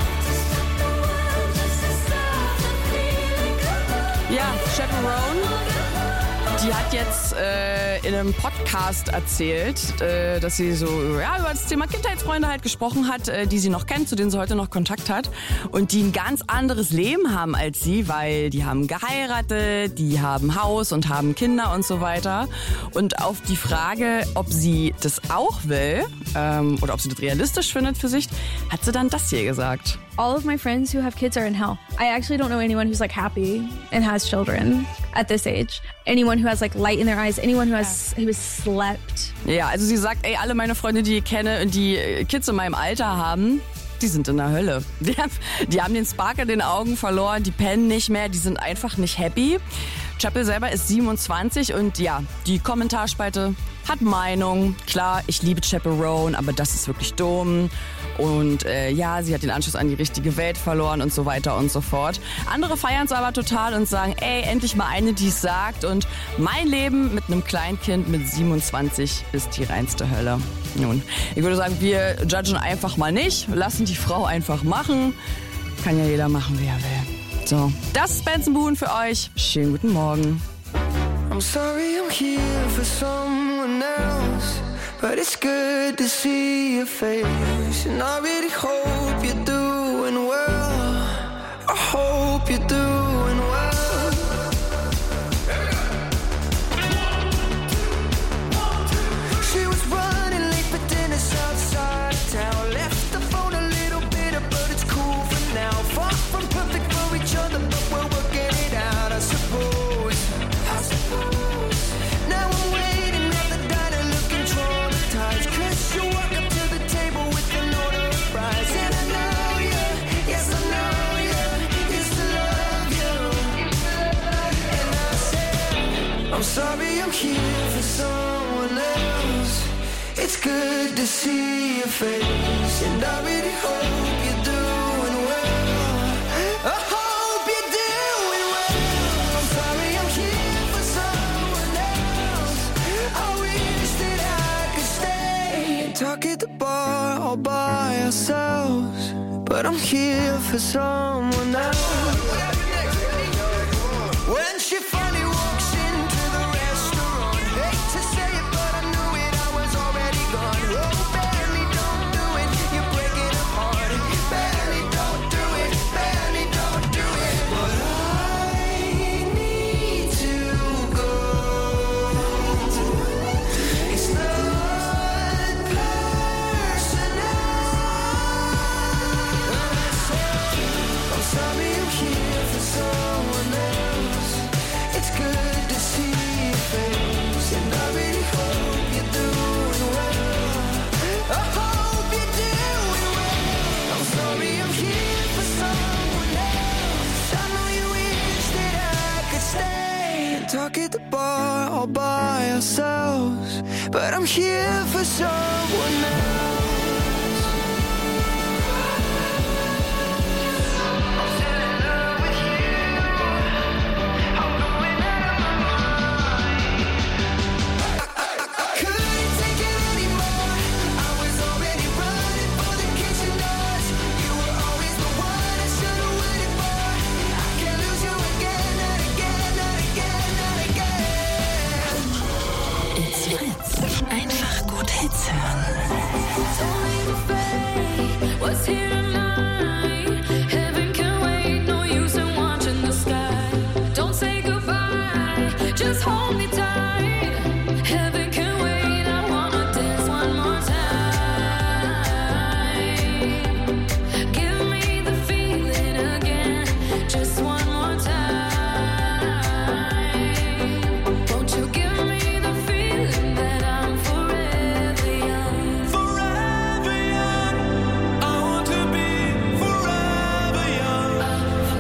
Ja, Chaperone. Die hat jetzt in einem Podcast erzählt, dass sie so über das Thema Kindheitsfreunde halt gesprochen hat, die sie noch kennt, zu denen sie heute noch Kontakt hat und die ein ganz anderes Leben haben als sie, weil die haben geheiratet, die haben Haus und haben Kinder und so weiter. Und auf die Frage, ob sie das auch will oder ob sie das realistisch findet für sich, hat sie dann das hier gesagt. All of my friends who have kids are in hell. I actually don't know anyone who's like happy and has children at this age. Anyone who has like light in their eyes, anyone who has slept. Ja, also sie sagt, ey, alle meine Freunde, die ich kenne und die Kids in meinem Alter haben, die sind in der Hölle. Die haben den Spark in den Augen verloren, die pennen nicht mehr, die sind einfach nicht happy. Chappell selber ist 27 und ja, die Kommentarspalte hat Meinung. Klar, ich liebe Chaperone, aber das ist wirklich dumm. Und ja, sie hat den Anschluss an die richtige Welt verloren und so weiter und so fort. Andere feiern es aber total und sagen, ey, endlich mal eine, die es sagt. Und mein Leben mit einem Kleinkind mit 27 ist die reinste Hölle. Nun, ich würde sagen, wir judgen einfach mal nicht, lassen die Frau einfach machen. Kann ja jeder machen, wie er will. So, das ist Benson Boone für euch. Schönen guten Morgen. I'm sorry I'm here for someone else, but it's good to see your face. And I really hope you're doing well. I hope you're doing well. She was running late for dinner outside of town. Left the phone a little bitter, but it's cool for now. Far from perfect for each other, but we're working it out, I suppose. Now I'm waiting at the diner looking traumatized, 'cause you walk up to the table with an order of fries. And I know you, yes I know you, used to love you. And I said, I'm sorry I'm here for someone else. It's good to see your face, and I really hope you're doing well. I hope you're doing well. I'm sorry I'm here for someone else. I wish that I could stay and talk at the bar all by ourselves, but I'm here for someone else. When she finally walks into the restaurant, hate to say it, but I knew it, I was already gone. Oh, barely don't do it, you're breaking her heart. Barely don't do it, barely don't do it. But I need to go. It's not personal. I'm sorry I'm here but I'm here for someone else. Einfach gut Hits hören. Don't be afraid. What's here